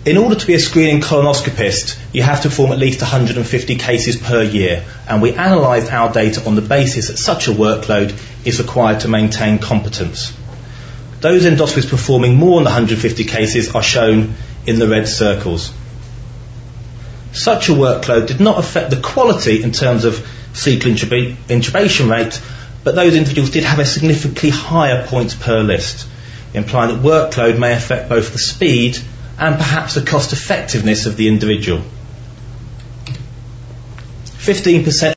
In order to be a screening colonoscopist, you have to perform at least 150 cases per year, and we analysed our data on the basis that such a workload is required to maintain competence. Those endoscopists performing more than 150 cases are shown in the red circles. Such a workload did not affect the quality in terms of cecal intubation rate, but those individuals did have a significantly higher points per list, implying that workload may affect both the speed and perhaps the cost effectiveness of the individual. 15%